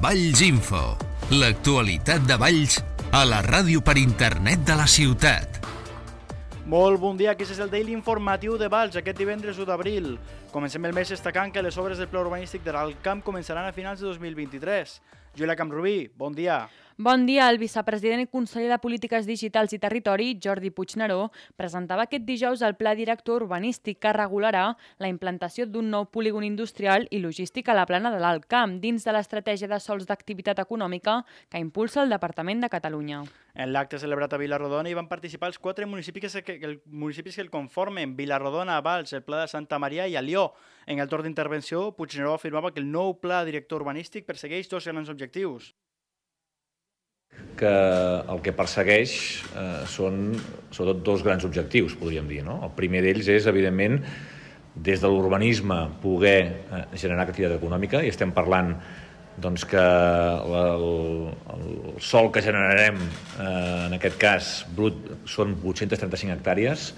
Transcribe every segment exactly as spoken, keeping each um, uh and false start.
Valls Info, l'actualitat de Valls a la ràdio per internet de la ciutat. Molt bon dia, aquest és el Daily Informatiu de Valls, aquest divendres u d'abril. Comencem el mes destacant que les obres del pla urbanístic de l'Alt Camp començaran a finals de dos mil vint-i-tres. Júlia Camprubí, bon dia. Bon dia. El vicepresident i conseller de Polítiques Digitals i Territori, Jordi Puigneró, presentava aquest dijous el pla director urbanístic que regularà la implantació d'un nou polígon industrial i logístic a la plana de l'Alt Camp, dins de l'estratègia de sòls d'activitat econòmica que impulsa el Departament de Catalunya. En l'acte celebrat a Vila-rodona hi van participar els quatre municipis que, el, municipis que el conformen, Vila-rodona, Valls, el Pla de Santa Maria i Alió. En el torn d'intervenció, Puigneró afirmava que el nou pla director urbanístic persegueix dos grans objectius. Que el que persegueix eh, són sobretot dos grans objectius, podríem dir, no? El primer d'ells és, evidentment, des de l'urbanisme poder eh, generar activitat econòmica, i estem parlant doncs, que la, el, el sòl que generarem, eh, en aquest cas, brut, són vuit-centes trenta-cinc hectàrees.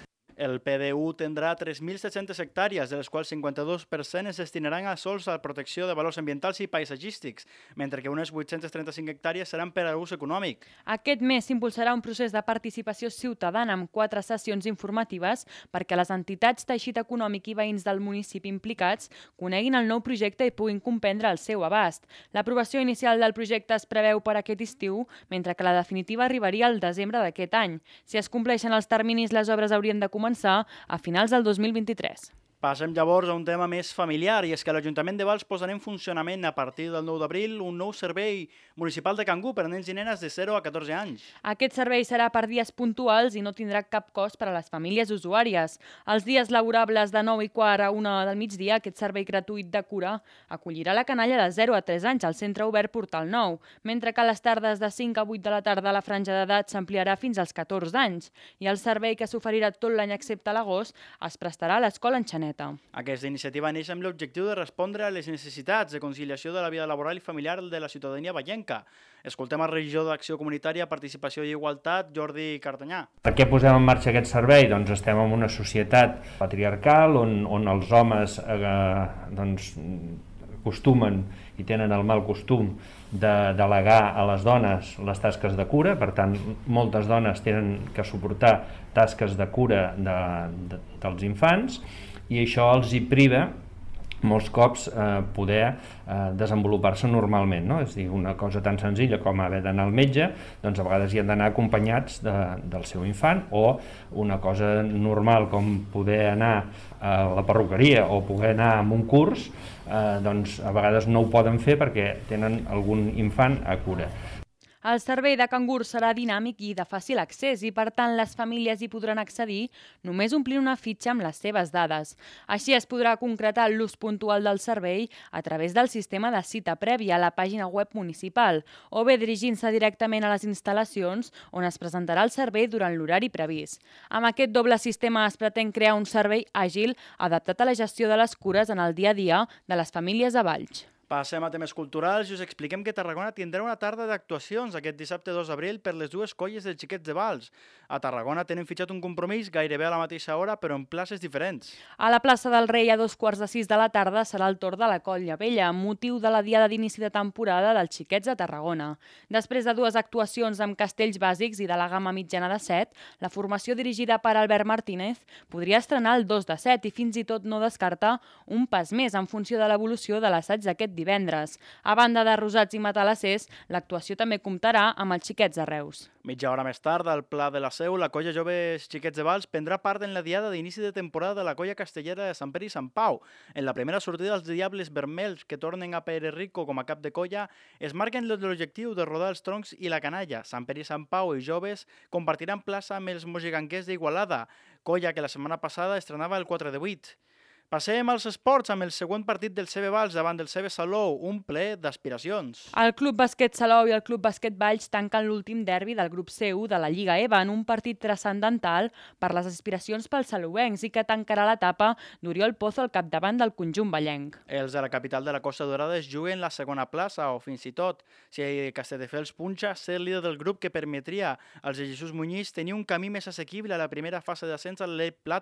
El P D U tindrà tres mil set-centes hectàrees, de les quals cinquanta-dos per cent es destinaran a sòls a protecció de valors ambientals i paisatgístics, mentre que unes vuit-centes trenta-cinc hectàrees seran per a ús econòmic. Aquest mes s'impulsarà un procés de participació ciutadana amb quatre sessions informatives perquè les entitats, teixit econòmic i veïns del municipi implicats coneguin el nou projecte i puguin comprendre el seu abast. L'aprovació inicial del projecte es preveu per aquest estiu, mentre que la definitiva arribaria al desembre d'aquest any. Si es compleixen els terminis, les obres haurien de començar a finals del dos mil vint-i-tres. Passem llavors a un tema més familiar, i és que l'Ajuntament de Valls posarà en funcionament a partir del nou d'abril un nou servei municipal de cangur per a nens i nenes de zero a catorze anys. Aquest servei serà per dies puntuals i no tindrà cap cost per a les famílies usuàries. Els dies laborables de nou i quart a una del migdia, aquest servei gratuït de cura acollirà la canalla de zero a tres anys al Centre Obert Portal Nou, mentre que a les tardes de cinc a vuit de la tarda la franja d'edat s'ampliarà fins als catorze anys, i el servei, que s'oferirà tot l'any excepte l'agost, es prestarà a l'escola Enxaneta. Aquesta iniciativa neix amb l'objectiu de respondre a les necessitats de conciliació de la vida laboral i familiar de la ciutadania vallenca. Escoltem el regidor d'Acció Comunitària, Participació i Igualtat, Jordi Cartanyà. Per què posem en marxa aquest servei? Doncs estem en una societat patriarcal on, on els homes eh, doncs, acostumen i tenen el mal costum de delegar a les dones les tasques de cura. Per tant, moltes dones tenen que suportar tasques de cura de, de, dels infants, i això els hi priva molts cops eh, poder eh, desenvolupar-se normalment, no? És a dir, una cosa tan senzilla com haver d'anar al metge, doncs a vegades hi han d'anar acompanyats de, del seu infant, o una cosa normal com poder anar a la perruqueria o poder anar a un curs, eh, doncs a vegades no ho poden fer perquè tenen algun infant a cura. El servei de cangur serà dinàmic i de fàcil accés, i per tant les famílies hi podran accedir només omplint una fitxa amb les seves dades. Així es podrà concretar l'ús puntual del servei a través del sistema de cita prèvia a la pàgina web municipal, o bé dirigint-se directament a les instal·lacions on es presentarà el servei durant l'horari previst. Amb aquest doble sistema es pretén crear un servei àgil adaptat a la gestió de les cures en el dia a dia de les famílies a Valls. Passem a temes culturals i us expliquem que Tarragona tindrà una tarda d'actuacions aquest dissabte dos d'abril per les dues colles dels Xiquets de Valls. A Tarragona tenen fitxat un compromís gairebé a la mateixa hora, però en places diferents. A la plaça del Rei, a dos quarts de sis de la tarda, serà el torn de la Colla Vella, amb motiu de la diada d'inici de temporada dels Xiquets de Tarragona. Després de dues actuacions amb castells bàsics i de la gamma mitjana de set, la formació dirigida per Albert Martínez podria estrenar el dos de set i fins i tot no descarta un pas més en funció de l'evolució de l'assaig d'aquest divendres. A banda de Rosats i Matalassers, l'actuació també comptarà amb els Xiquets de Reus. Mitja hora més tard, al Pla de la Seu, la colla Joves Xiquets de Valls prendrà part en la diada d'inici de temporada de la colla castellera de Sant Pere i Sant Pau. En la primera sortida, els Diables Vermells, que tornen a Pere Rico com a cap de colla, es marquen l'objectiu de rodar els troncs i la canalla. Sant Pere i Sant Pau i Joves compartiran plaça amb els mogiganquers d'Igualada, colla que la setmana passada estrenava el quatre de vuit. Passem als esports amb el següent partit del C B Valls davant del C B Salou, un ple d'aspiracions. El Club Bàsquet Salou i el Club Bàsquet Valls tanquen l'últim derbi del grup C u de la Lliga EVA en un partit transcendental per les aspiracions pels salouencs i que tancarà l'etapa d'Oriol Pozo al capdavant del conjunt vallenc. Els de la capital de la Costa Dorada es juguen la segona plaça o fins i tot, si Castelldefels punxa, ser el líder del grup que permetria als de Jesús Muñiz tenir un camí més assequible a la primera fase d'ascens al Lep Plata.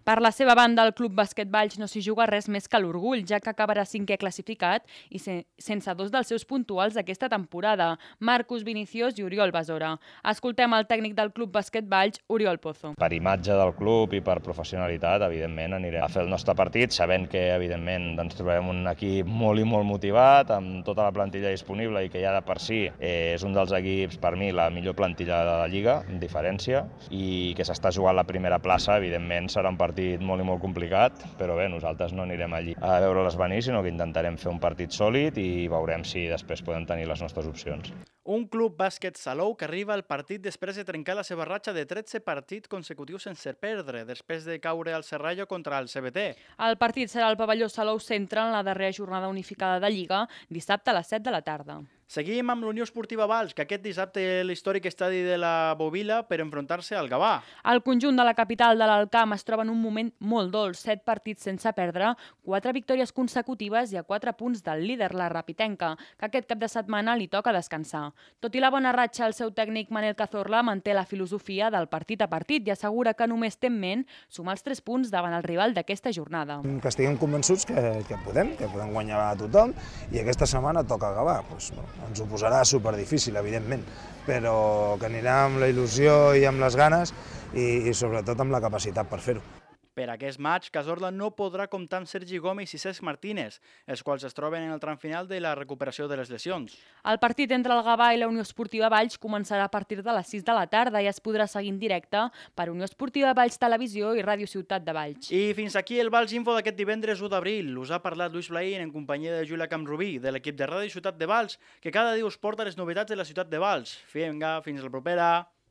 Per la seva banda, el Club Bàsquet Valls no s'hi juga res més que l'orgull, ja que acabarà cinquè classificat i sense dos dels seus puntuals d'aquesta temporada, Marcus Vinicius i Oriol Besora. Escoltem el tècnic del Club Bàsquet Valls, Oriol Pozo. Per imatge del club i per professionalitat, evidentment, anirem a fer el nostre partit, sabent que, evidentment, ens trobarem un equip molt i molt motivat, amb tota la plantilla disponible i que ja de per si és un dels equips, per mi, la millor plantilla de la Lliga, amb diferència, i que s'està jugant la primera plaça, evidentment, serà un partit molt i molt complicat, però bé, nosaltres no anirem allí a veure-les venir, sinó que intentarem fer un partit sòlid i veurem si després podem tenir les nostres opcions. Un Club Bàsquet Salou que arriba al partit després de trencar la seva ratxa de tretze partits consecutius sense perdre, després de caure al Serrallo contra el C B T. El partit serà al pavelló Salou Centre en la darrera jornada unificada de Lliga, dissabte a les set de la tarda. Seguim amb l'Unió Esportiva Valls, que aquest dissabte l'històric estadi de la Bovila per enfrontar-se al Gavà. El conjunt de la capital de l'Alcamp es troba en un moment molt dolç, set partits sense perdre, quatre victòries consecutives i a quatre punts del líder, la Rapitenca, que aquest cap de setmana li toca descansar. Tot i la bona ratxa, el seu tècnic Manel Cazorla manté la filosofia del partit a partit i assegura que només té en ment sumar els tres punts davant el rival d'aquesta jornada. Que estiguem convençuts que, que podem, que podem guanyar a tothom i aquesta setmana toca el Gavà. Pues, no. Ens ho posarà superdifícil, evidentment, però que anirà amb la il·lusió i amb les ganes i, i sobretot amb la capacitat per fer-ho. Per aquest maig, Cazorla no podrà comptar amb Sergi Gómez i Cesc Martínez, els quals es troben en el tram final de la recuperació de les lesions. El partit entre el Gavà i la Unió Esportiva Valls començarà a partir de les sis de la tarda i es podrà seguir en directe per Unió Esportiva Valls Televisió i Ràdio Ciutat de Valls. I fins aquí el Valls Info d'aquest divendres u d'abril. Us ha parlat Lluís Blaín en companyia de Júlia Camrubí, de l'equip de Ràdio Ciutat de Valls, que cada dia us porta les novetats de la ciutat de Valls. Vinga, fins la propera.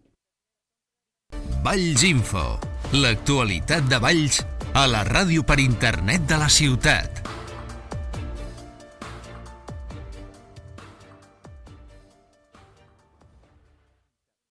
Valls Info, l'actualitat de Valls a la ràdio per internet de la ciutat.